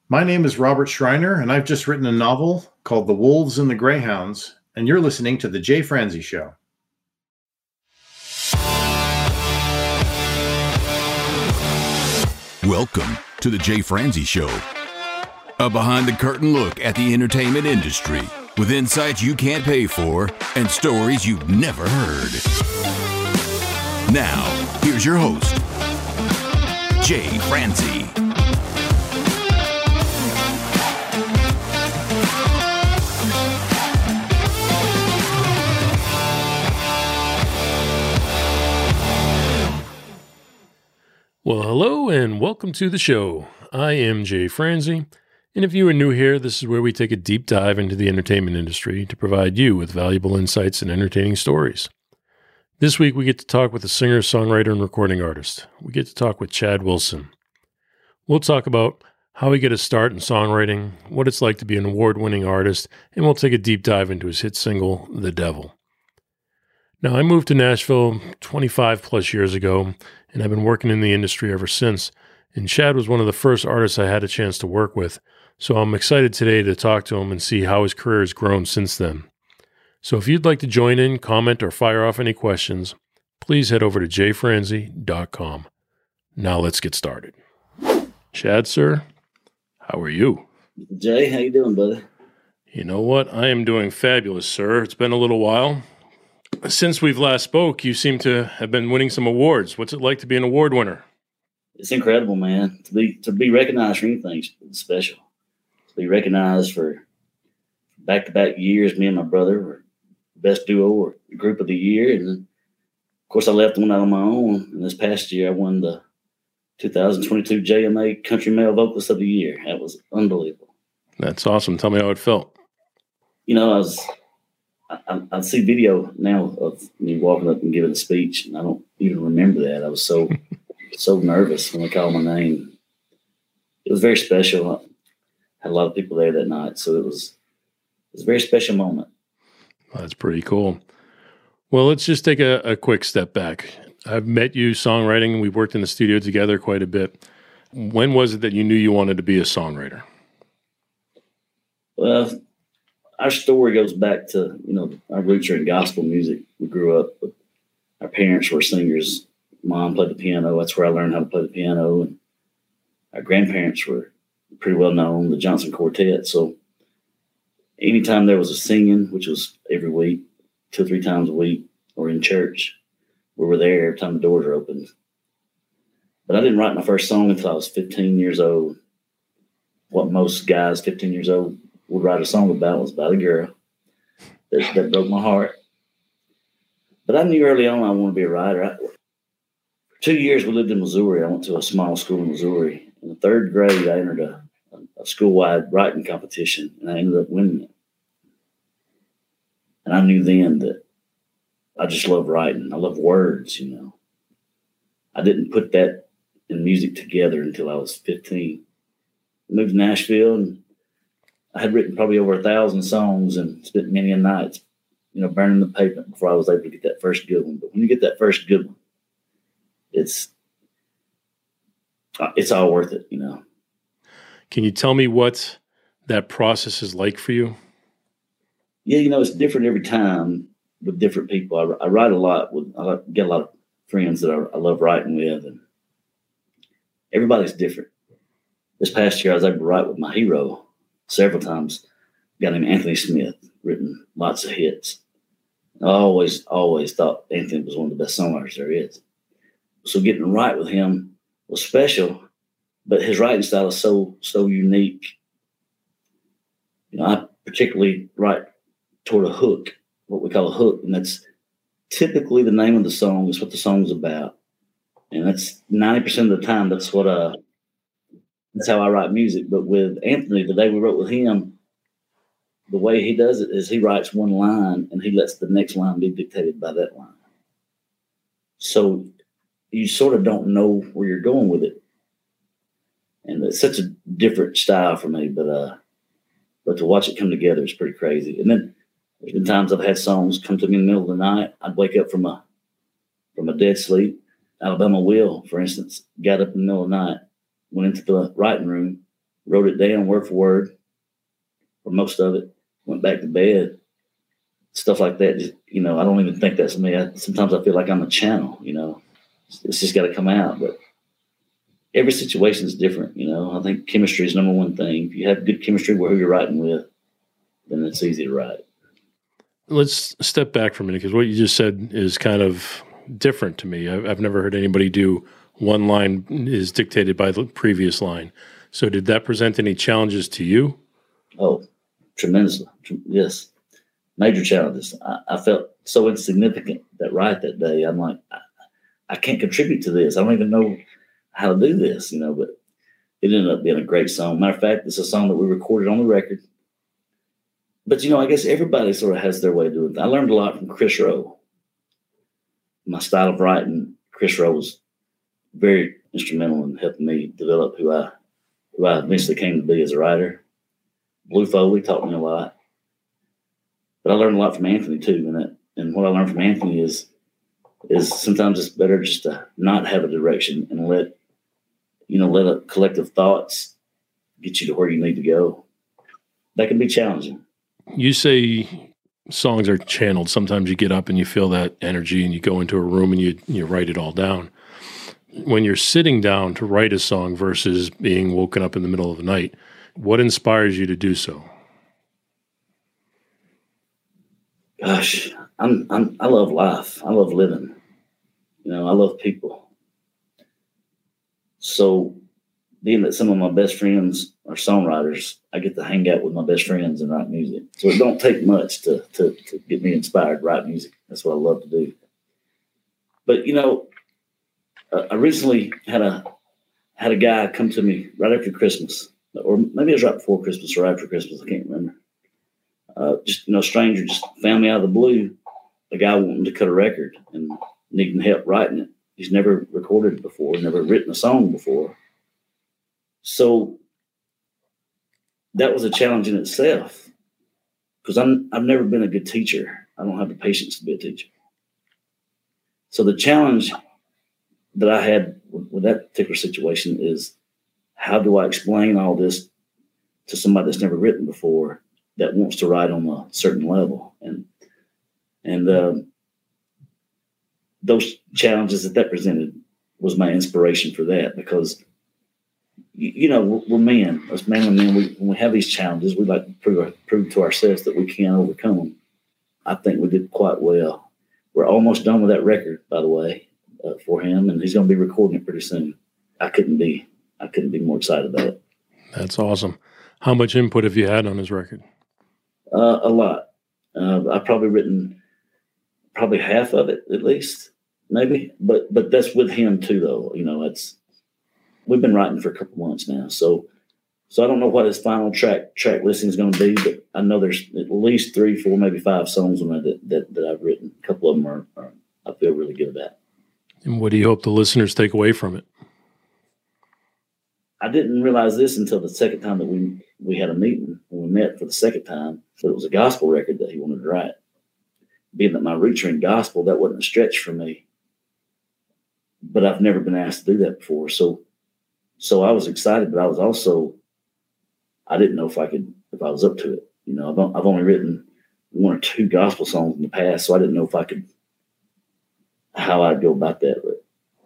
My name is Robert Schreiner, and I've just written a novel called The Wolves and the Greyhounds, and you're listening to The Jay Franzi Show. Welcome to The Jay Franzi Show, a behind-the-curtain look at the entertainment industry with insights you can't pay for and stories you've never heard. Now, here's your host, Jay Franzi. Well, hello and welcome to the show. I am Jay Franzi, and if you are new here, this is where we take a deep dive into the entertainment industry to provide you with valuable insights and entertaining stories. This week, we get to talk with a singer, songwriter, and recording artist. We get to talk with Chad Wilson. We'll talk about how he got his start in songwriting, what it's like to be an award-winning artist, and we'll take a deep dive into his hit single, The Devil. Now, I moved to Nashville 25 plus years ago, and I've been working in the industry ever since. And Chad was one of the first artists I had a chance to work with. So I'm excited today to talk to him and see how his career has grown since then. So if you'd like to join in, comment, or fire off any questions, please head over to jfranzi.com. Now let's get started. Chad, sir, how are you? Jay, how you doing, buddy? You know what? I am doing fabulous, sir. It's been a little while. Since we've last spoke, you seem to have been winning some awards. What's it like to be an award winner? It's incredible, man. To be recognized for anything is special. To be recognized for back-to-back years, me and my brother were best duo or group of the year. And then, of course, I left one out on my own. And this past year, I won the 2022 JMA Country Male Vocalist of the Year. That was unbelievable. That's awesome. Tell me how it felt. You know, I see video now of me walking up and giving a speech, and I don't even remember that. I was so nervous when they called my name. It was very special. I had a lot of people there that night, so it was a very special moment. That's pretty cool. Well, let's just take a quick step back. I've met you songwriting. We've worked in the studio together quite a bit. When was it that you knew you wanted to be a songwriter? Well, our story goes back to, our roots are in gospel music. We grew up with, our parents were singers. Mom played the piano. That's where I learned how to play the piano. And our grandparents were pretty well known, the Johnson Quartet. So anytime there was a singing, which was every week, 2 or 3 times a week, or in church, we were there every time the doors were open. But I didn't write my first song until I was 15 years old. What most guys 15 years old would write a song about was about a girl that broke my heart. But I knew early on I wanted to be a writer. For 2 years we lived in Missouri. I went to a small school in Missouri. In the 3rd grade, I entered a school-wide writing competition, and I ended up winning it. And I knew then that I just love writing. I love words, I didn't put that in music together until I was 15. I moved to Nashville, and I had written probably over 1,000 songs and spent many a nights, burning the pavement before I was able to get that first good one. But when you get that first good one, it's all worth it, Can you tell me what that process is like for you? Yeah, it's different every time with different people. I write a lot. I get a lot of friends that I love writing with, and everybody's different. This past year, I was able to write with my hero several times. A guy named Anthony Smith, written lots of hits. I always thought Anthony was one of the best songwriters there is. So getting to write with him was special, but his writing style is so unique. I particularly write toward a hook, what we call a hook, and that's typically the name of the song is what the song's about. And that's 90% of the time, that's how I write music. But with Anthony, the day we wrote with him, the way he does it is he writes one line and he lets the next line be dictated by that line. So you sort of don't know where you're going with it. And it's such a different style for me, but to watch it come together is pretty crazy. And then there's been times I've had songs come to me in the middle of the night. I'd wake up from a dead sleep. Alabama Will, for instance, got up in the middle of the night, went into the writing room, wrote it down word for word, or most of it, went back to bed. Stuff like that, just, I don't even think that's me. Sometimes I feel like I'm a channel, It's just got to come out. But every situation is different, I think chemistry is number one thing. If you have good chemistry with who you're writing with, then it's easy to write. Let's step back for a minute, because what you just said is kind of different to me. I've never heard anybody do one line is dictated by the previous line. So did that present any challenges to you? Oh, tremendously. Yes. Major challenges. I felt so insignificant that day. I'm like, I can't contribute to this. I don't even know how to do this, but it ended up being a great song. Matter of fact, it's a song that we recorded on the record. But, I guess everybody sort of has their way of doing it. I learned a lot from Chris Rowe. My style of writing, Chris Rowe was very instrumental in helping me develop who I eventually came to be as a writer. Blue Foley taught me a lot. But I learned a lot from Anthony too, and what I learned from Anthony is sometimes it's better just to not have a direction and let a collective thoughts get you to where you need to go. That can be challenging. You say songs are channeled. Sometimes you get up and you feel that energy and you go into a room and you write it all down. When you're sitting down to write a song versus being woken up in the middle of the night, what inspires you to do so? Gosh, I love life. I love living. I love people. So being that some of my best friends are songwriters, I get to hang out with my best friends and write music. So it don't take much to get me inspired to write music. That's what I love to do. But, I recently had a guy come to me right after Christmas, or maybe it was right before Christmas or after Christmas. I can't remember. A stranger just found me out of the blue, a guy wanting to cut a record and needing help writing it. He's never recorded before, never written a song before. So that was a challenge in itself, because I've never been a good teacher. I don't have the patience to be a teacher. So the challenge that I had with that particular situation is, how do I explain all this to somebody that's never written before, that wants to write on a certain level? And those challenges that presented was my inspiration for that, because, we're men. Us manly men, when we have these challenges, we like to prove to ourselves that we can overcome them. I think we did quite well. We're almost done with that record, by the way, for him, and he's going to be recording it pretty soon. I couldn't be more excited about it. That's awesome. How much input have you had on his record? A lot. I've probably written half of it, at least, maybe. But that's with him too, though. We've been writing for a couple months now, so I don't know what his final track listing is going to be, but I know there's at least 3, 4, maybe 5 songs on it that I've written. A couple of them are I feel really good about. And what do you hope the listeners take away from it? I didn't realize this until the second time that we had a meeting, when we met for the second time, that it was a gospel record that he wanted to write. Being that my roots are in gospel, that wasn't a stretch for me. But I've never been asked to do that before. So I was excited, but I didn't know if I was up to it. I've only written 1 or 2 gospel songs in the past, so I didn't know how I'd go about that. But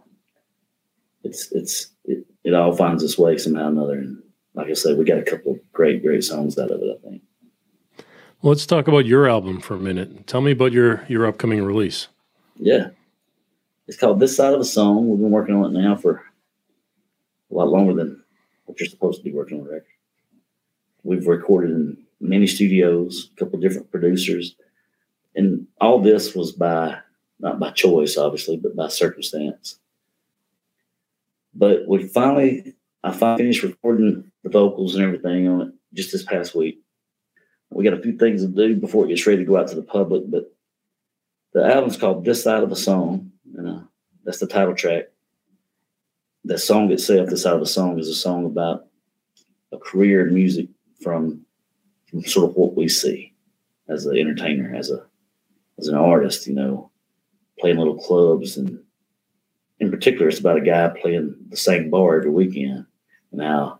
it all finds its way somehow or another. And like I said, we got a couple of great songs out of it, I think. Well, let's talk about your album for a minute. Tell me about your upcoming release. Yeah. It's called This Side of a Song. We've been working on it now for a lot longer than what you're supposed to be working on a record. We've recorded in many studios, a couple of different producers. And all this was not by choice, obviously, but by circumstance. But I finally finished recording the vocals and everything on it just this past week. We got a few things to do before it gets ready to go out to the public, but the album's called This Side of a Song, and that's the title track. The song itself, This Side of a Song, is a song about a career in music from sort of what we see as an entertainer, as an artist, playing little clubs. And in particular, it's about a guy playing the same bar every weekend and how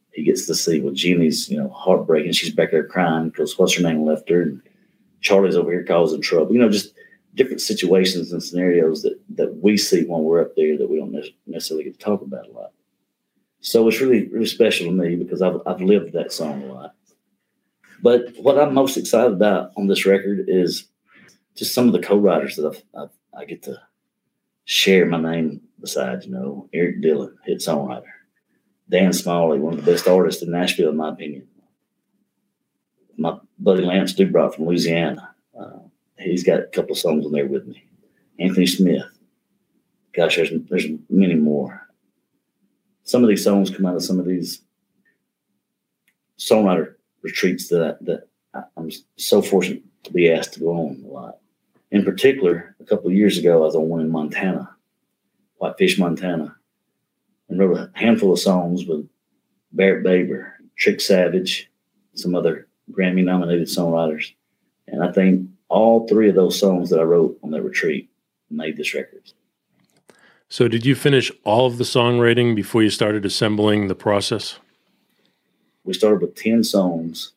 he gets to see, well, Jenny's, heartbreaking. She's back there crying because what's her name left her. And Charlie's over here causing trouble. Just different situations and scenarios that we see when we're up there that we don't necessarily get to talk about a lot. So it's really, really special to me because I've lived that song a lot. But what I'm most excited about on this record is just some of the co-writers that I get to share my name beside. Eric Dillon, hit songwriter. Dan Smalley, one of the best artists in Nashville, in my opinion. My buddy Lance Dubrow from Louisiana. He's got a couple of songs on there with me. Anthony Smith. Gosh, there's many more. Some of these songs come out of some of these songwriter retreats that I'm so fortunate to be asked to go on a lot. In particular, a couple of years ago, I was on one in Montana, Whitefish, Montana, and wrote a handful of songs with Barrett Baber, Trick Savage, some other Grammy-nominated songwriters. And I think all three of those songs that I wrote on that retreat made this record. So did you finish all of the songwriting before you started assembling the process? We started with 10 songs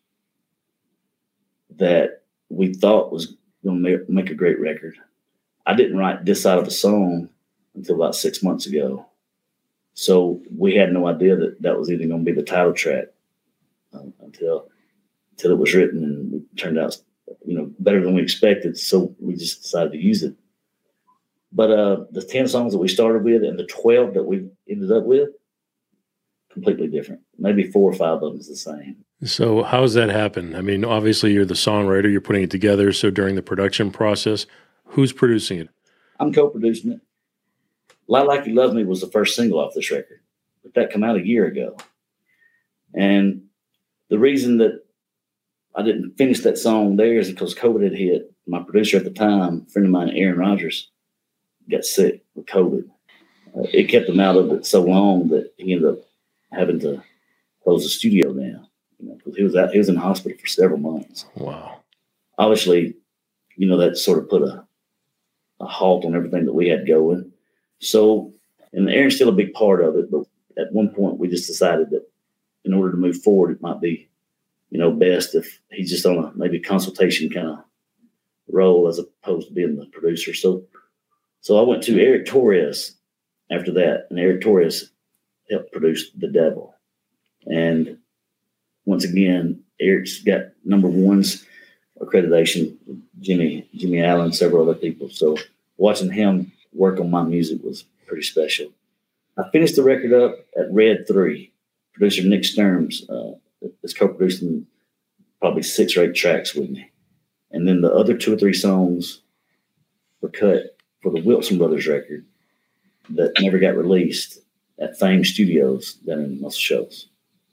that we thought was going to make a great record. I didn't write this side of a song until about 6 months ago. So we had no idea that was even going to be the title track until it was written, and it turned out, better than we expected. So we just decided to use it. But the 10 songs that we started with and the 12 that we ended up with, completely different. Maybe 4 or 5 of them is the same. So how does that happen? I mean, obviously you're the songwriter, you're putting it together. So during the production process, who's producing it? I'm co-producing it. Lie Like You Love Me was the first single off this record, but that came out a year ago. And the reason that I didn't finish that song there is because COVID had hit. My producer at the time, a friend of mine, Aaron Rodgers, got sick with COVID. It kept him out of it so long that he ended up having to close the studio down. Because he was in hospital for several months. Wow. Obviously, that sort of put a halt on everything that we had going. So, and Aaron's still a big part of it, but at one point we just decided that in order to move forward, it might be, best if he's just on a maybe consultation kind of role as opposed to being the producer. So I went to Eric Torres after that, and Eric Torres helped produce The Devil. And once again, Eric's got number one's accreditation, Jimmy Allen, several other people. So watching him work on my music was pretty special. I finished the record up at Red 3. Producer Nick Sturms is co-producing probably 6 or 8 tracks with me. And then the other 2 or 3 songs were cut for the Wilson Brothers record that never got released at Fame Studios down in Muscle Shoals.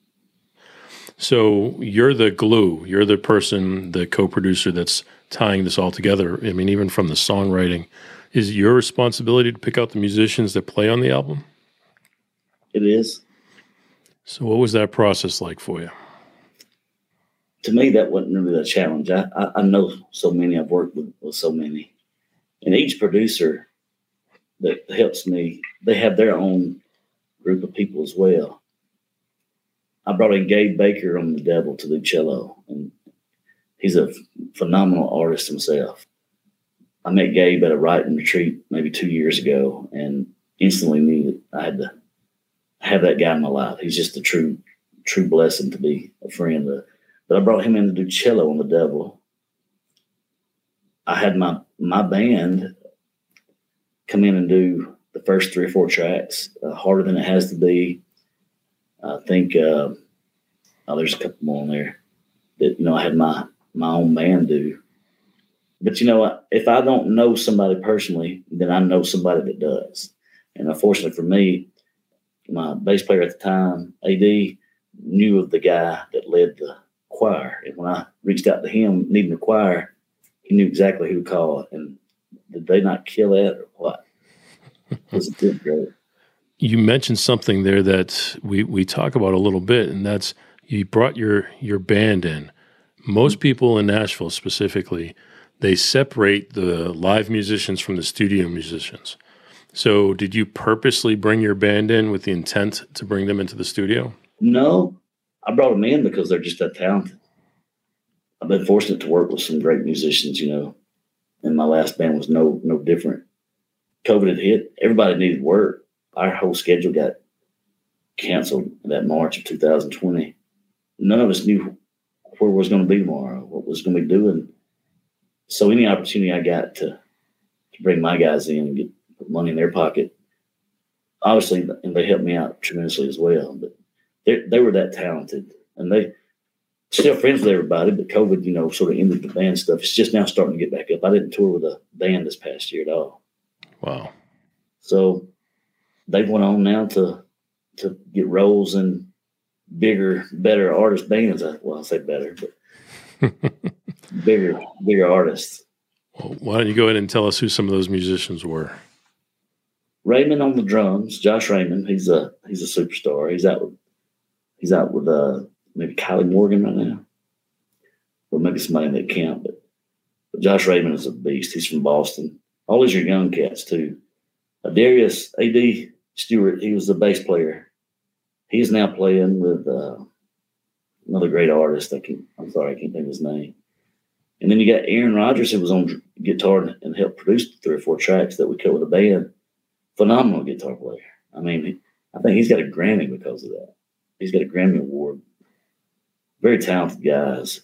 So you're the glue. You're the person, the co-producer that's tying this all together. I mean, even from the songwriting, is it your responsibility to pick out the musicians that play on the album? It is. So what was that process like for you? To me, that wasn't really a challenge. I know so many. I've worked with so many. And each producer that helps me, they have their own group of people as well. I brought in Gabe Baker on The Devil to do cello, and he's a phenomenal artist himself. I met Gabe at a writing retreat maybe 2 years ago, and instantly knew that I had to have that guy in my life. He's just a true blessing to be a friend of. But I brought him in to do cello on The Devil. I had my band come in and do the first 3 or 4 tracks, Harder Than It Has to Be. I think there's a couple more on there that I had my own band do. But if I don't know somebody personally, then I know somebody that does. And unfortunately for me, my bass player at the time, AD, knew of the guy that led the choir. And when I reached out to him needing a choir, he knew exactly who to call. And did they not kill it or what? It was great. You mentioned something there that we talk about a little bit, and that's you brought your band in. Most people in Nashville specifically, they separate the live musicians from the studio musicians. So did you purposely bring your band in with the intent to bring them into the studio? No, I brought them in because they're just that talented. I've been fortunate to work with some great musicians, and my last band was no different. COVID had hit. Everybody needed work. Our whole schedule got canceled that March of 2020. None of us knew where we was going to be tomorrow, what was going to be doing. So any opportunity I got to bring my guys in and put money in their pocket, obviously, and they helped me out tremendously as well. But they were that talented, and they still friends with everybody. But COVID, sort of ended the band stuff. It's just now starting to get back up. I didn't tour with a band this past year at all. Wow. So they went on now to get roles in bigger, better artist bands. I say better, but bigger artists. Well, why don't you go ahead and tell us who some of those musicians were? Raymond on the drums, Josh Raymond. He's a superstar. He's out with maybe Kylie Morgan right now, or maybe somebody in that camp. But Josh Raymond is a beast. He's from Boston. All these are young cats too. Darius A.D. Stewart, he was the bass player. He's now playing with another great artist. I'm sorry, I can't think of his name. And then you got Aaron Rodgers, who was on guitar and helped produce 3 or 4 tracks that we cut with a band. Phenomenal guitar player. I mean, I think he's got a Grammy because of that. He's got a Grammy Award. Very talented guys.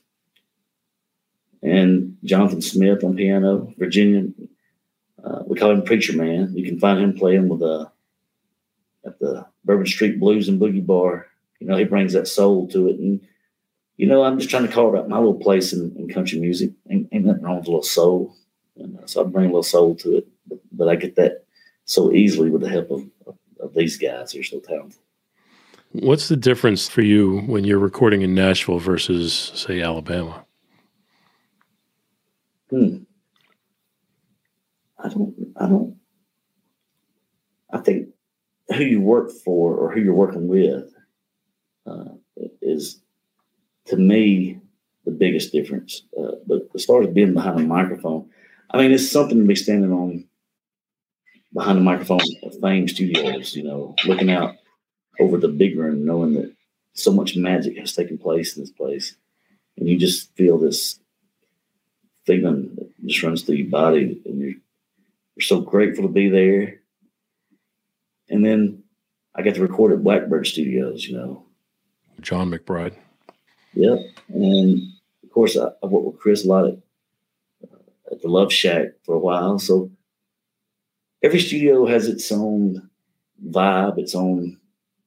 And Jonathan Smith on piano, Virginia. We call him Preacher Man. You can find him playing at the Bourbon Street Blues and Boogie Bar. He brings that soul to it. And, I'm just trying to carve out my little place in country music. Ain't nothing wrong with a little soul. And so I bring a little soul to it. But I get that so easily with the help of these guys who are so talented. What's the difference for you when you're recording in Nashville versus, say, Alabama? I think who you work for or who you're working with is, to me, the biggest difference. But as far as being behind a microphone, I mean, it's something to be standing on behind the microphone at Fame Studios, looking out over the big room, knowing that so much magic has taken place in this place. And you just feel this feeling that just runs through your body, and you're so grateful to be there. And then I got to record at Blackbird Studios, John McBride. Yep. And of course, I worked with Chris a lot at the Love Shack for a while. So every studio has its own vibe, its own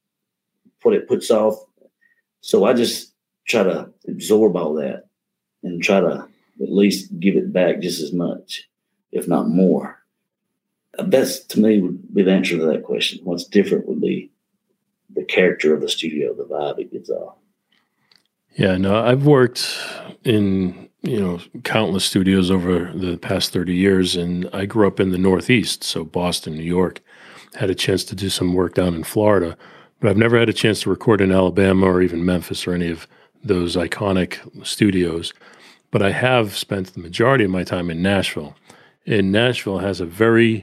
what it puts off. So I just try to absorb all that and try to at least give it back just as much, if not more. That's, to me, would be the answer to that question. What's different would be the character of the studio, the vibe it gives off. Yeah, no, I've worked in, countless studios over the past 30 years, and I grew up in the Northeast, so Boston, New York. Had a chance to do some work down in Florida, but I've never had a chance to record in Alabama or even Memphis or any of those iconic studios. But I have spent the majority of my time in Nashville. And Nashville has a very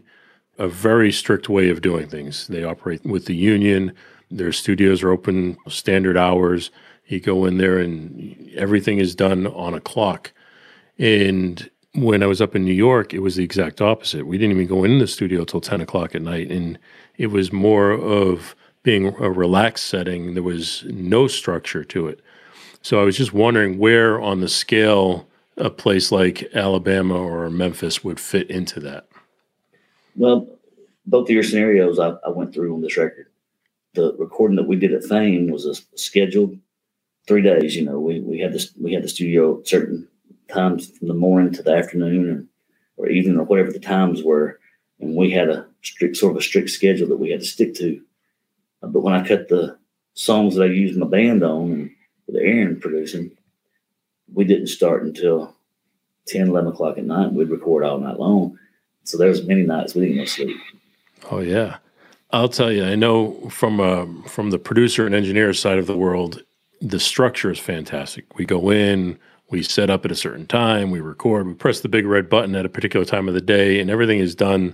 strict way of doing things. They operate with the union. Their studios are open standard hours. You go in there and everything is done on a clock. And when I was up in New York, it was the exact opposite. We didn't even go in the studio till 10 o'clock at night. And it was more of being a relaxed setting. There was no structure to it. So I was just wondering where on the scale a place like Alabama or Memphis would fit into that. Well, both of your scenarios I went through on this record. The recording that we did at Fame was a scheduled 3 days. We had the studio at certain times from the morning to the afternoon or evening or whatever the times were, and we had a strict schedule that we had to stick to. But when I cut the songs that I used my band on and with Aaron producing, we didn't start until 10, 11 o'clock at night. We'd record all night long. So there was many nights we didn't go to sleep. Oh, yeah. I'll tell you, I know from the producer and engineer side of the world, the structure is fantastic. We go in, we set up at a certain time, we record, we press the big red button at a particular time of the day, and everything is done,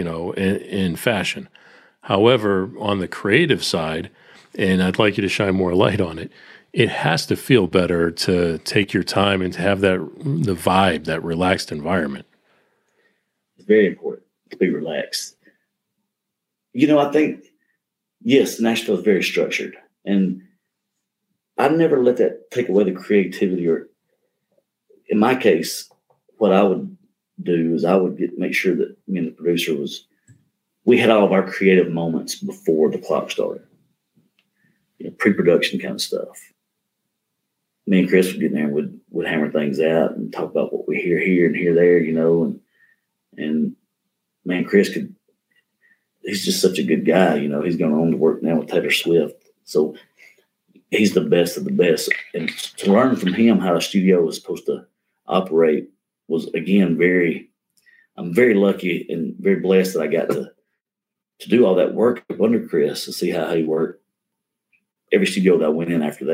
in fashion. However, on the creative side, and I'd like you to shine more light on it, it has to feel better to take your time and to have the vibe, that relaxed environment. It's very important to be relaxed. I think, yes, Nashville is very structured, and I never let that take away the creativity. Or in my case, what I would do is I would make sure that me and the producer we had all of our creative moments before the clock started. Pre-production kind of stuff. Me and Chris would get in there and would hammer things out and talk about what we hear here and hear there, and man, Chris he's just such a good guy. He's going on to work now with Taylor Swift. So he's the best of the best. And to learn from him how a studio is supposed to operate was, again, I'm very lucky and very blessed that I got to do all that work under Chris to see how he worked. Every studio that I went in after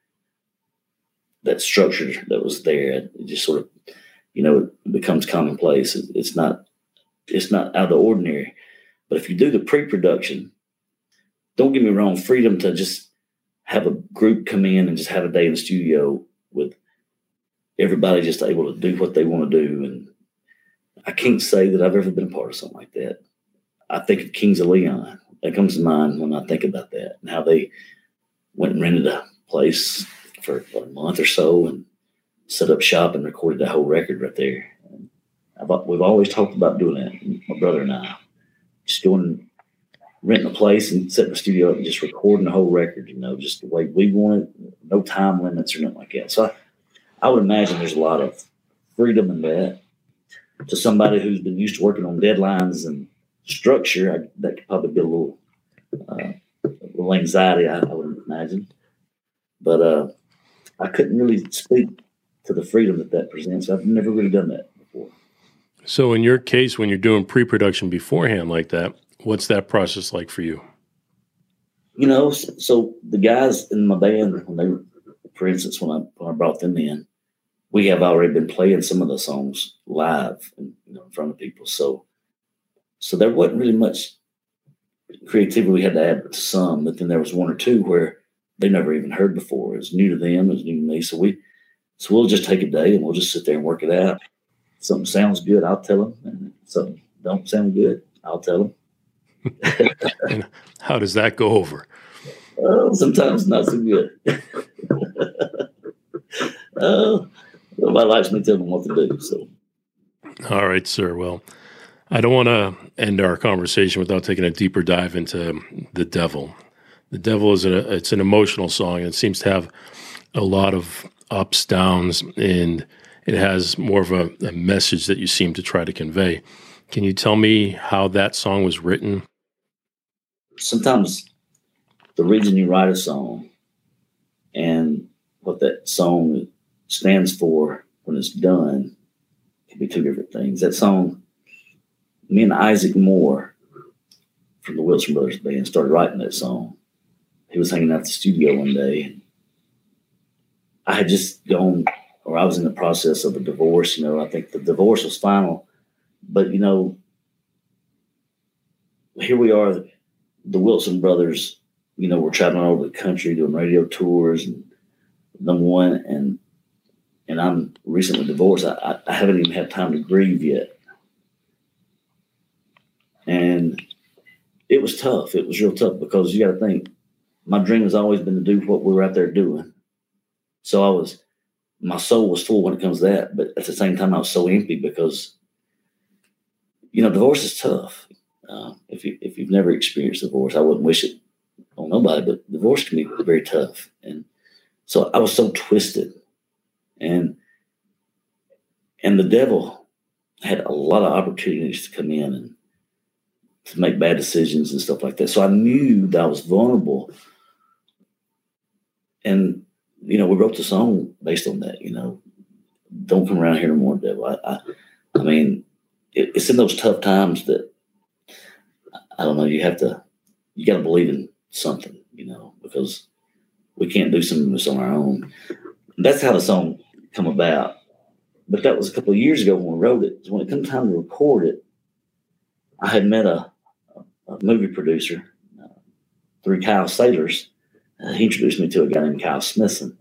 that structure that was there, it just sort of, it becomes commonplace. It's not out of the ordinary. But if you do the pre-production, don't get me wrong, freedom to just have a group come in and just have a day in the studio with everybody just able to do what they want to do. And I can't say that I've ever been a part of something like that. I think of Kings of Leon. That comes to mind when I think about that and how they went and rented a place for a month or so and set up shop and recorded that whole record right there. And we've always talked about doing that, my brother and I. Just going and renting a place and setting the studio up and just recording the whole record, just the way we want it, no time limits or nothing like that. So I would imagine there's a lot of freedom in that. To somebody who's been used to working on deadlines and structure, that could probably be a little anxiety, I would imagine. But I couldn't really speak to the freedom that presents. I've never really done that before. So in your case, when you're doing pre-production beforehand like that, what's that process like for you? So the guys in my band, for instance, when I brought them in, we have already been playing some of the songs live in front of people. So there wasn't really much creativity we had to add to some, but then there was one or two where they never even heard before. It was new to them, it was new to me. So we'll just take a day and we'll just sit there and work it out. If something sounds good, I'll tell them. And if something don't sound good, I'll tell them. And how does that go over? Sometimes not so good. Nobody likes me telling them what to do. So, all right, sir. Well, I don't want to end our conversation without taking a deeper dive into The Devil. The Devil it's an emotional song, and it seems to have a lot of ups, downs, and it has more of a message that you seem to try to convey. Can you tell me how that song was written? Sometimes the reason you write a song and what that song stands for when it's done can be two different things. That song, me and Isaac Moore from the Wilson Brothers Band started writing that song. He was hanging out at the studio one day. And I had just gone, or I was in the process of a divorce. I think the divorce was final. But, here we are, the Wilson Brothers, we're traveling all over the country doing radio tours and number one. And I'm recently divorced. I haven't even had time to grieve yet. And it was tough. It was real tough because you got to think, my dream has always been to do what we were out there doing. So my soul was full when it comes to that. But at the same time, I was so empty because, divorce is tough. If you've never experienced divorce, I wouldn't wish it on nobody, but divorce can be very tough. And so I was so twisted. And the devil had a lot of opportunities to come in and to make bad decisions and stuff like that. So I knew that I was vulnerable. And, we wrote the song based on that, don't come around here no more, devil. I mean, it's in those tough times that, I don't know, you got to believe in something, because we can't do some of this on our own. And that's how the song come about. But that was a couple of years ago when we wrote it. When it came time to record it, I had met a movie producer through Kyle Sailors, he introduced me to a guy named Kyle Smithson.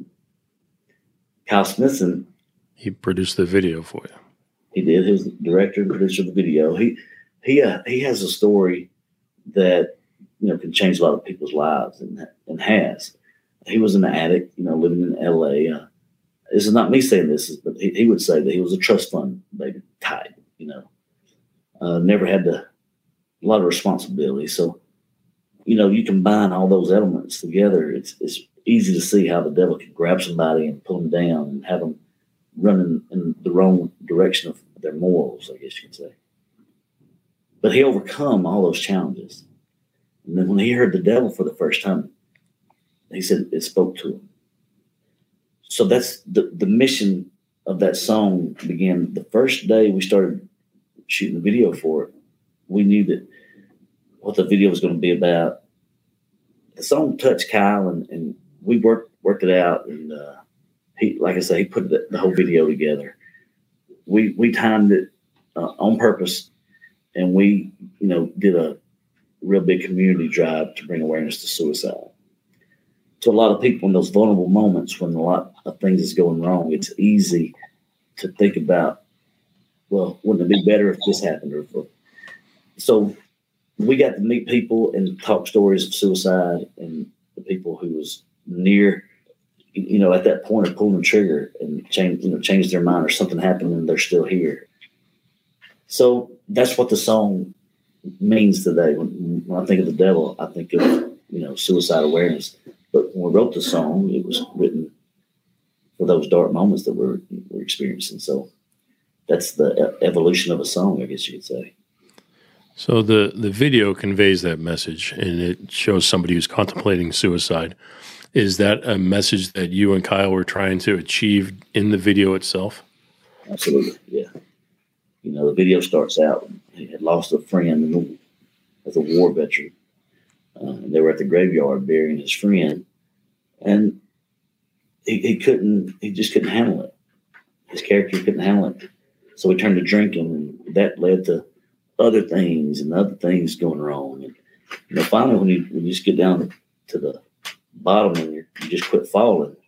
Kyle Smithson, He produced the video for you. he did. He was the director and producer of the video. He has a story that can change a lot of people's lives, and has. He was an addict, living in L.A. This is not me saying this, but he would say that he was a trust fund baby type. Never had a lot of responsibility. So, you combine all those elements together. It's easy to see how the devil can grab somebody and pull them down and have them running in the wrong direction of their morals, I guess you could say. But he overcome all those challenges. And then when he heard the devil for the first time, he said it spoke to him. So that's the mission of that song began the first day we started shooting the video for it. We knew that what the video was going to be about. The song touched Kyle, and we worked it out. And he, like I say, he put the whole video together. We timed it on purpose, and we did a real big community drive to bring awareness to suicide. To a lot of people in those vulnerable moments when a lot of things is going wrong, it's easy to think about, well, wouldn't it be better if this happened? So we got to meet people and talk stories of suicide and the people who was near, at that point of pulling the trigger and change their mind, or something happened and they're still here. So that's what the song means today. When I think of the devil, I think of, suicide awareness. But when we wrote the song, it was written for those dark moments that we're experiencing. So that's the evolution of a song, I guess you could say. So the video conveys that message, and it shows somebody who's contemplating suicide. Is that a message that you and Kyle were trying to achieve in the video itself? Absolutely, yeah. The video starts out, he had lost a friend as a war veteran. They were at the graveyard burying his friend, and he just couldn't handle it. His character couldn't handle it. So he turned to drinking, and that led to other things going wrong. And finally, when you just get down to the bottom and you just quit falling,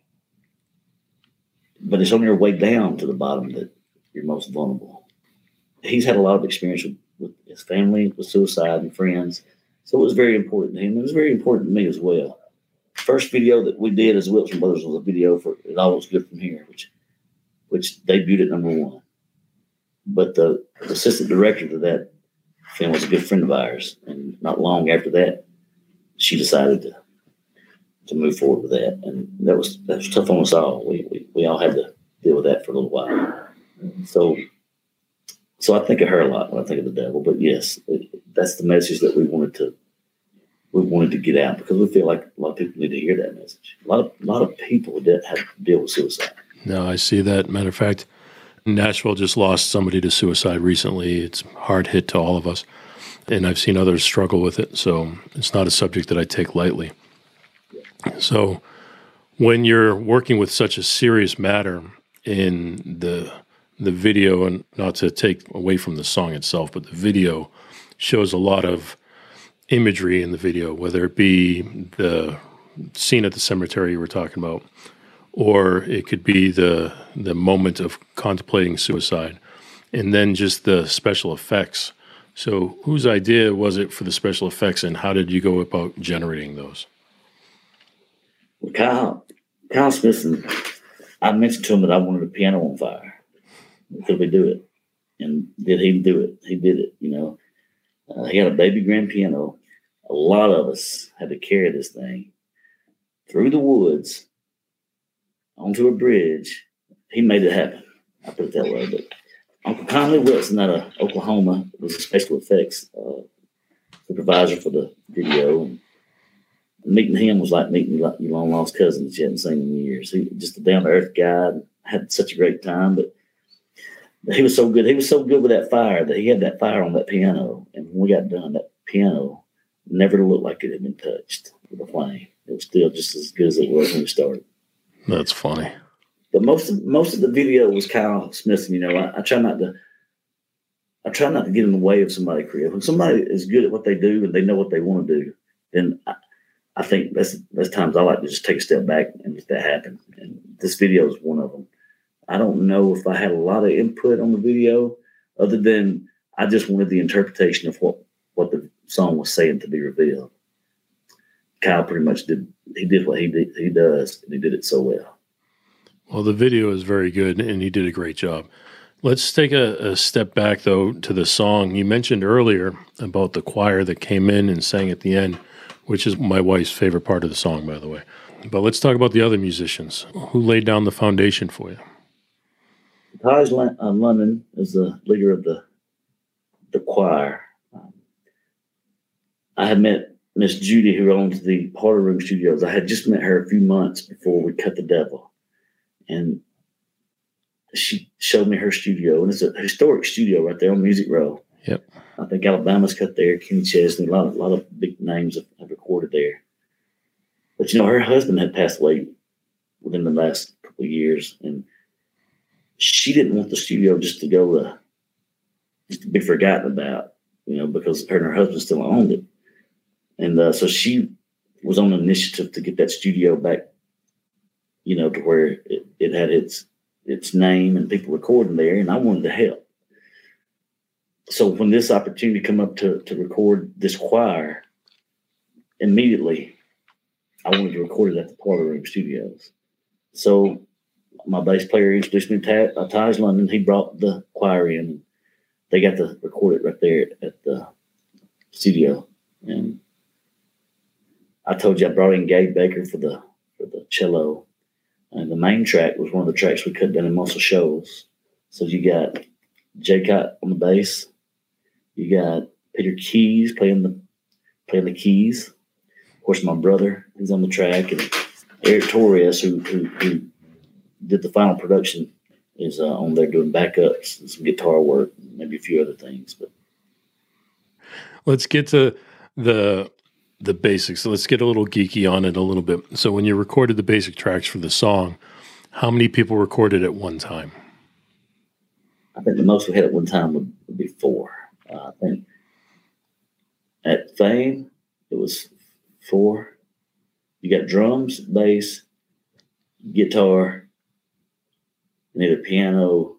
but it's on your way down to the bottom that you're most vulnerable. He's had a lot of experience with his family, with suicide and friends. So it was very important to him. It was very important to me as well. First video that we did as Wilson Brothers was a video for It All Looks Good From Here, which debuted at #1. But the assistant director to that film was a good friend of ours. And not long after that, she decided to move forward with that. And that was tough on us all. We all had to deal with that for a little while. So I think of her a lot when I think of the devil. But yes, that's the message that we wanted to get out, because we feel like a lot of people need to hear that message. A lot of people that have to deal with suicide. No, I see that. Matter of fact, Nashville just lost somebody to suicide recently. It's a hard hit to all of us, and I've seen others struggle with it. So it's not a subject that I take lightly. So when you're working with such a serious matter in the video, and not to take away from the song itself, but the video shows a lot of imagery in the video, whether it be the scene at the cemetery you were talking about, or it could be the moment of contemplating suicide, and then just the special effects. So whose idea was it for the special effects, and how did you go about generating those? Well, Kyle Smithson, I mentioned to him that I wanted a piano on fire. Could we do it? And did he do it? He did it, He had a baby grand piano. A lot of us had to carry this thing through the woods onto a bridge. He made it happen. I put it that way. But Uncle Conley Wilson out of Oklahoma was a special effects supervisor for the video. And meeting him was like meeting your long lost cousin that you hadn't seen in years. He just a down to earth guy. Had such a great time, but he was so good. He was so good with that fire that he had that fire on that piano. And when we got done, that piano never looked like it had been touched with a flame. It was still just as good as it was when we started. That's funny. But most of the video was Kyle Smithson. I try not to get in the way of somebody creative. When somebody is good at what they do and they know what they want to do, then I think that's times I like to just take a step back and let that happen. And this video is one of them. I don't know if I had a lot of input on the video other than I just wanted the interpretation of what the song was saying to be revealed. Kyle pretty much did what he does, and he did it so well. Well, the video is very good, and he did a great job. Let's take a step back, though, to the song. You mentioned earlier about the choir that came in and sang at the end, which is my wife's favorite part of the song, by the way. But let's talk about the other musicians. Who laid down the foundation for you? Taj London is the leader of the choir. I had met Miss Judy, who owns the Party Room Studios. I had just met her a few months before we cut the devil. And she showed me her studio. And it's a historic studio right there on Music Row. Yep. I think Alabama's cut there, Kenny Chesney, a lot of big names have recorded there. But, her husband had passed away within the last couple of years. And she didn't want the studio just to be forgotten about, because her and her husband still owned it. And so she was on an initiative to get that studio back, to where it had its name and people recording there, and I wanted to help. So when this opportunity came up to record this choir, immediately I wanted to record it at the Party Room Studios. So my bass player introduced me to Taj London. He brought the choir in, and they got to record it right there at the studio. And I told you I brought in Gabe Baker for the cello. And the main track was one of the tracks we cut down in Muscle Shoals. So you got Jay Cott on the bass. You got Peter Keys playing the keys. Of course, my brother is on the track, and Eric Torres, who did the final production, is on there doing backups and some guitar work, maybe a few other things. But let's get to the basics. So let's get a little geeky on it a little bit. So when you recorded the basic tracks for the song, how many people recorded at one time? I think the most we had at one time would be 4. I think at Fame, it was 4. You got drums, bass, guitar, and either piano.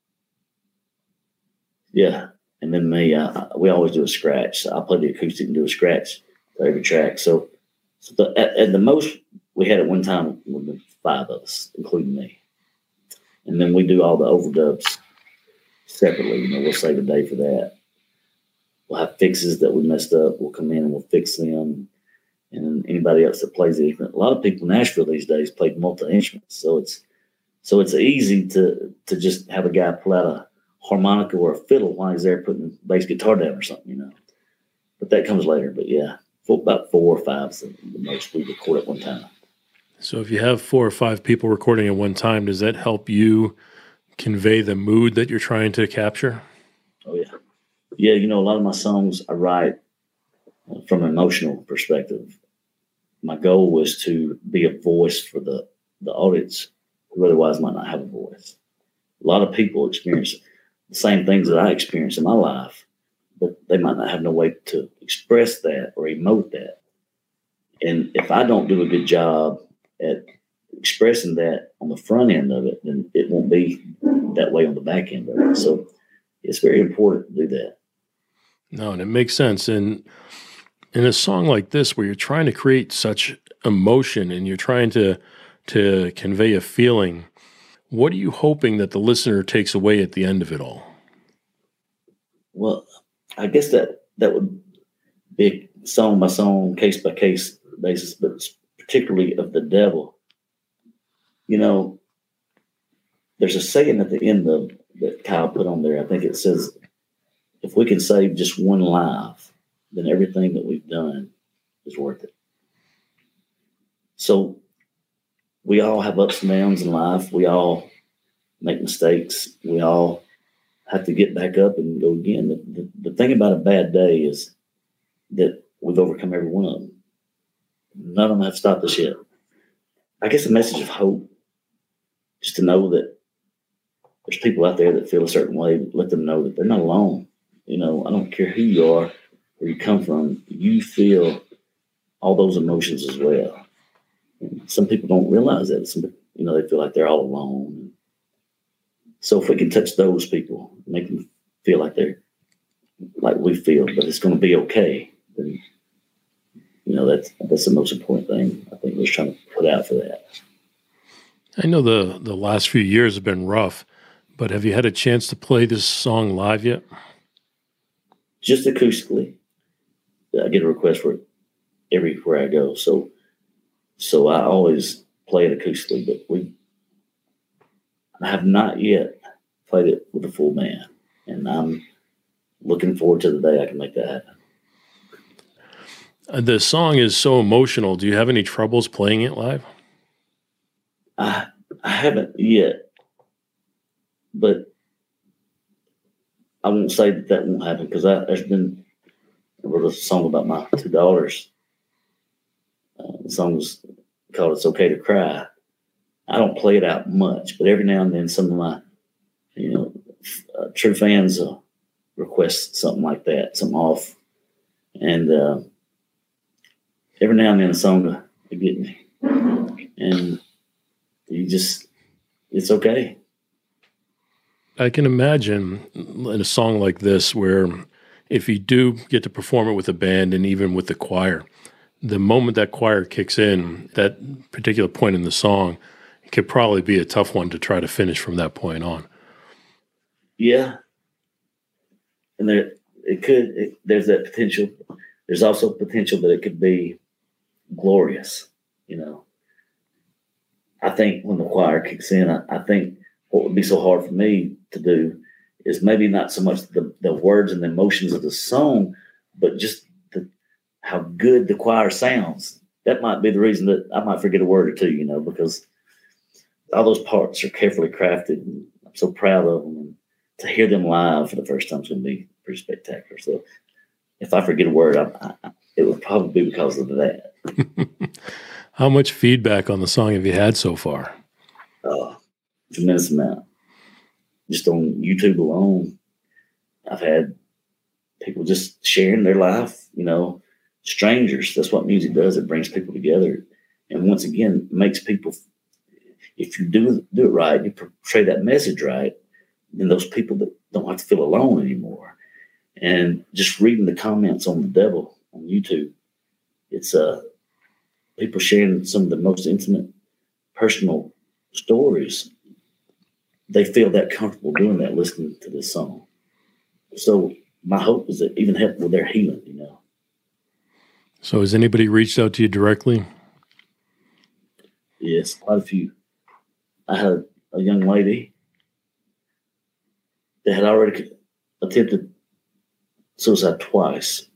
Yeah. And then me, we always do a scratch. So I play the acoustic and do a scratch for every track. So at the most we had at one time would be 5 of us, including me. And then we do all the overdubs separately. We'll save a day for that. We'll have fixes that we messed up. We'll come in and we'll fix them. And anybody else that plays it. A lot of people in Nashville these days play multi-instruments. So it's easy to just have a guy pull out a harmonica or a fiddle while he's there putting the bass guitar down or something, But that comes later. But yeah, about 4 or 5 is the most we record at one time. So if you have 4 or 5 people recording at one time, does that help you convey the mood that you're trying to capture? Oh, yeah. Yeah, a lot of my songs I write from an emotional perspective. My goal was to be a voice for the audience who otherwise might not have a voice. A lot of people experience the same things that I experience in my life, but they might not have no way to express that or emote that. And if I don't do a good job at expressing that on the front end of it, then it won't be that way on the back end of it. So it's very important to do that. No, and it makes sense. And in a song like this, where you're trying to create such emotion and you're trying to convey a feeling, what are you hoping that the listener takes away at the end of it all? Well, I guess that would be song by song, case by case basis, but particularly of the devil. There's a saying at the end of that Kyle put on there. I think it says, if we can save just one life, then everything that we've done is worth it. So we all have ups and downs in life. We all make mistakes. We all have to get back up and go again. The thing about a bad day is that we've overcome every one of them. None of them have stopped us yet. I guess a message of hope, just to know that there's people out there that feel a certain way. Let them know that they're not alone. I don't care who you are, where you come from. You feel all those emotions as well. And some people don't realize that. Some, they feel like they're all alone. So if we can touch those people, make them feel like they're like we feel, but it's going to be okay, then that's the most important thing I think we're trying to put out for that. I know the last few years have been rough, but have you had a chance to play this song live yet? Just acoustically. I get a request for it everywhere I go. So I always play it acoustically, but I have not yet played it with a full band. And I'm looking forward to the day I can make that happen. The song is so emotional. Do you have any troubles playing it live? I haven't yet, but I won't say that won't happen, because I wrote a song about my two daughters. The song was called "It's Okay to Cry." I don't play it out much, but every now and then some of my, true fans request something like that, something off, and every now and then a song to get me, and it's okay. I can imagine in a song like this where if you do get to perform it with a band and even with the choir, the moment that choir kicks in, that particular point in the song, it could probably be a tough one to try to finish from that point on. Yeah. And there's that potential. There's also potential that it could be glorious, I think when the choir kicks in, I think what would be so hard for me to do is maybe not so much the words and the emotions of the song, but just how good the choir sounds. That might be the reason that I might forget a word or two, because all those parts are carefully crafted, and I'm so proud of them. And to hear them live for the first time is going to be pretty spectacular. So if I forget a word, it would probably be because of that. How much feedback on the song have you had so far? Tremendous amount. Just on YouTube alone, I've had people just sharing their life, strangers. That's what music does. It brings people together. And once again, makes people, if you do it right, you portray that message right, then those people that don't have to feel alone anymore. And just reading the comments on The Devil on YouTube, it's people sharing some of the most intimate, personal stories. They feel that comfortable doing that, listening to this song. So my hope is that even help with their healing, So has anybody reached out to you directly? Yes, quite a few. I had a young lady that had already attempted suicide twice.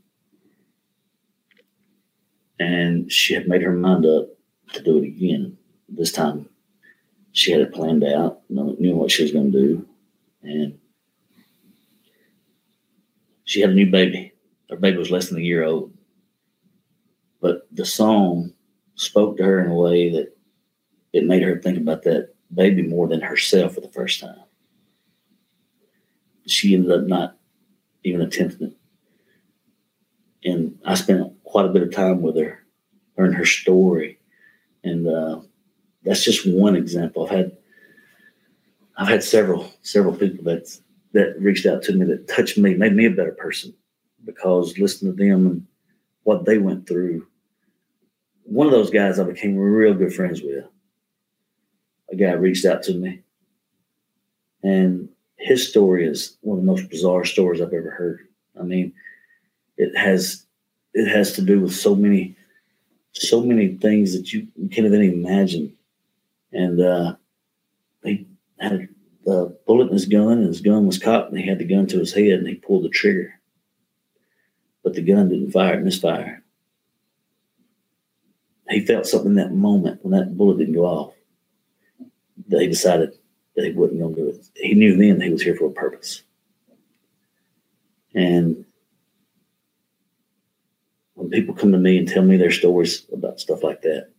And she had made her mind up to do it again. This time she had it planned out, knew what she was going to do. And she had a new baby. Her baby was less than a year old. But the song spoke to her in a way that it made her think about that baby more than herself for the first time. She ended up not even attempting it. And I spent quite a bit of time with her, learning her story. And that's just one example. I've had several people that reached out to me, that touched me, made me a better person, because listening to them and what they went through. One of those guys I became real good friends with. A guy reached out to me, and his story is one of the most bizarre stories I've ever heard. I mean, it has to do with so many things that you can't even imagine. And he had a bullet in his gun, and his gun was cocked, and he had the gun to his head, and he pulled the trigger. But the gun didn't fire, it misfired. He felt something in that moment when that bullet didn't go off, that he decided that he wasn't going to do it. He knew then that he was here for a purpose. And when people come to me and tell me their stories about stuff like that,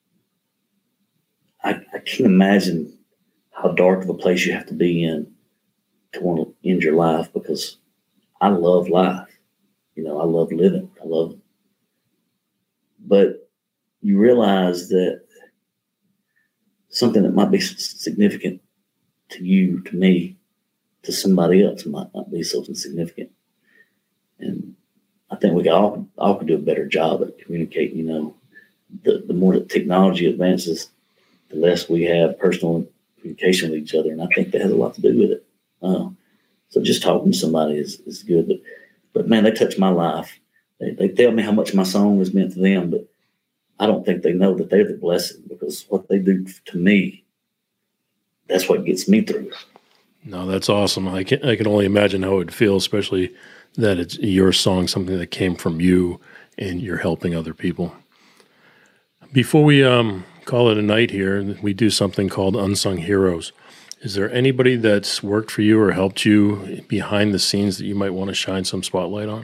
I can't imagine how dark of a place you have to be in to want to end your life, because I love life. I love living. I love but you realize that something that might be significant to you, to me, to somebody else might not be something significant. And I think we all could do a better job at communicating. You know, the more that technology advances, the less we have personal communication with each other. And I think that has a lot to do with it. So just talking to somebody is good. But man, they touch my life. They tell me how much my song has meant to them, but I don't think they know that they're the blessing, because what they do to me, that's what gets me through. No, that's awesome. I can only imagine how it would feel, especially that it's your song, something that came from you and you're helping other people. Before we call it a night here, we do something called Unsung Heroes. Is there anybody that's worked for you or helped you behind the scenes that you might want to shine some spotlight on?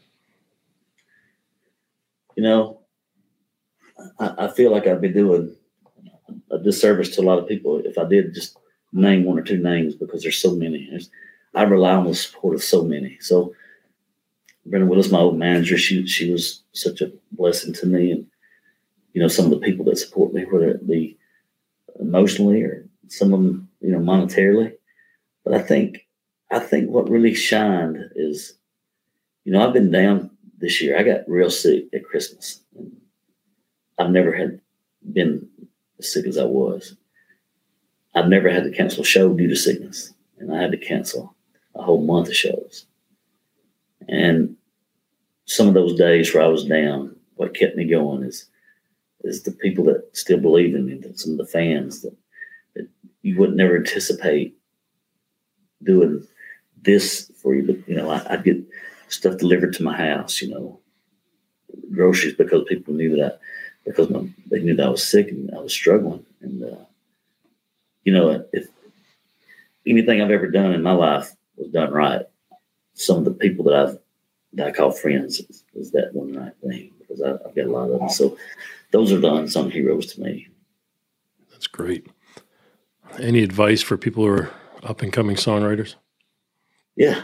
You know, I feel like I'd be doing a disservice to a lot of people if I did just name one or two names, because there's so many. I rely on the support of so many. So Brenda Willis, my old manager, she was such a blessing to me. And, you know, some of the people that support me, whether it be emotionally or some of them, you know, monetarily. But I think what really shined is, you know, I've been down this year. I got real sick at Christmas. And I've never had been as sick as I was. I've never had to cancel a show due to sickness. And I had to cancel a whole month of shows. And some of those days where I was down, what kept me going is the people that still believe in me, some of the fans that you would never anticipate doing this for you. But, you know, I'd get stuff delivered to my house, you know, groceries, because people knew that they knew that I was sick and I was struggling. And, you know, if anything I've ever done in my life was done right, some of the people that I call friends is that one right thing, because I've got a lot of them. So those are the unsung heroes to me. That's great. Any advice for people who are up and coming songwriters? Yeah.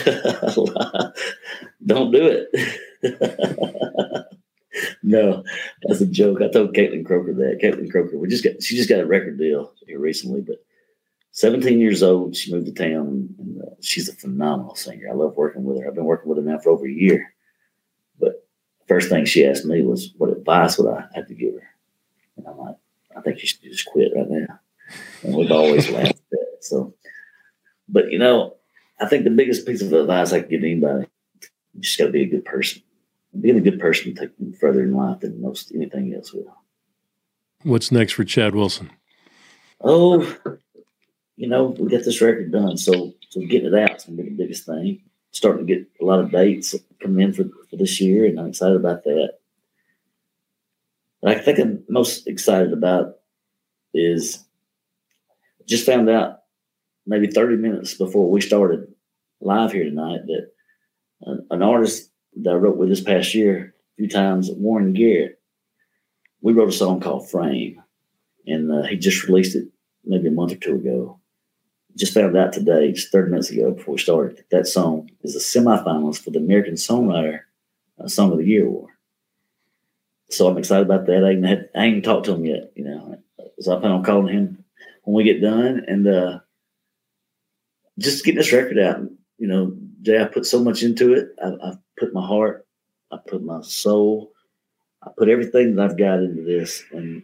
Don't do it. No, that's a joke. I told Caitlin Croker that. Caitlin Croker, she just got a record deal here recently, but 17 years old, she moved to town, and she's a phenomenal singer. I love working with her. I've been working with her now for over a year. But first thing she asked me was, what advice would I have to give her? And I'm like, I think you should just quit right now. And we've always laughed at that. So, but, you know, I think the biggest piece of advice I can give anybody, you just got to be a good person. Being a good person will take them further in life than most anything else will. What's next for Chad Wilson? Oh, you know, we got this record done, so getting it out is going to be the biggest thing. Starting to get a lot of dates coming in for this year, and I'm excited about that. But I think I'm most excited about is just found out maybe 30 minutes before we started live here tonight that an artist that I wrote with this past year a few times, Warren Garrett, we wrote a song called Frame, and he just released it maybe a month or two ago. Just found out today, just 30 minutes ago before we started, that song is a semifinalist for the American Songwriter Song of the Year Award. So I'm excited about that. I ain't even talked to him yet, you know. So I plan on calling him when we get done, and just getting this record out. You know, Jay, I put so much into it. I've put my heart, I put my soul, I put everything that I've got into this, and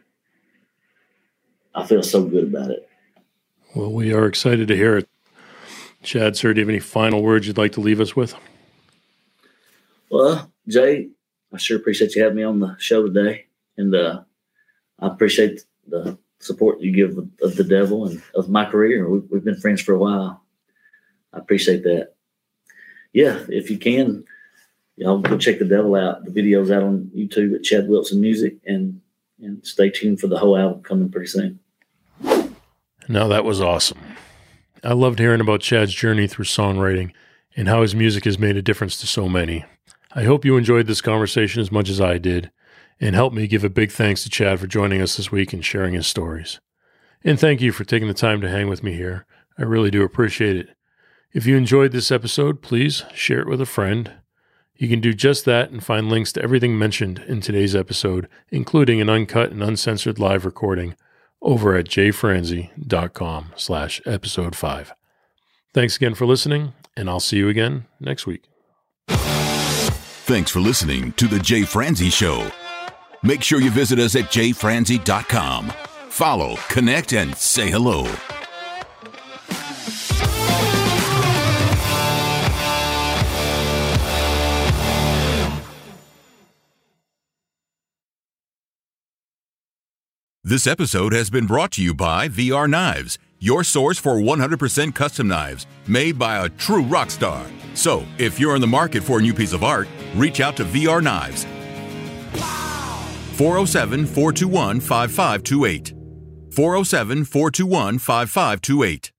I feel so good about it. Well, we are excited to hear it. Chad, sir, do you have any final words you'd like to leave us with? Well, Jay, I sure appreciate you having me on the show today. And I appreciate the support you give of the devil and of my career. We've been friends for a while. I appreciate that. Yeah, if you can, go check the devil out. The video's out on YouTube at Chad Wilson Music, and stay tuned for the whole album coming pretty soon. No, that was awesome. I loved hearing about Chad's journey through songwriting and how his music has made a difference to so many. I hope you enjoyed this conversation as much as I did, and help me give a big thanks to Chad for joining us this week and sharing his stories. And thank you for taking the time to hang with me here. I really do appreciate it. If you enjoyed this episode, please share it with a friend. You can do just that and find links to everything mentioned in today's episode, including an uncut and uncensored live recording, over at jfranzi.com/episode 5. Thanks again for listening, and I'll see you again next week. Thanks for listening to The Jay Franzi Show. Make sure you visit us at jfranzi.com. Follow, connect, and say hello. This episode has been brought to you by VR Knives, your source for 100% custom knives made by a true rock star. So, if you're in the market for a new piece of art, reach out to VR Knives. 407-421-5528. 407-421-5528.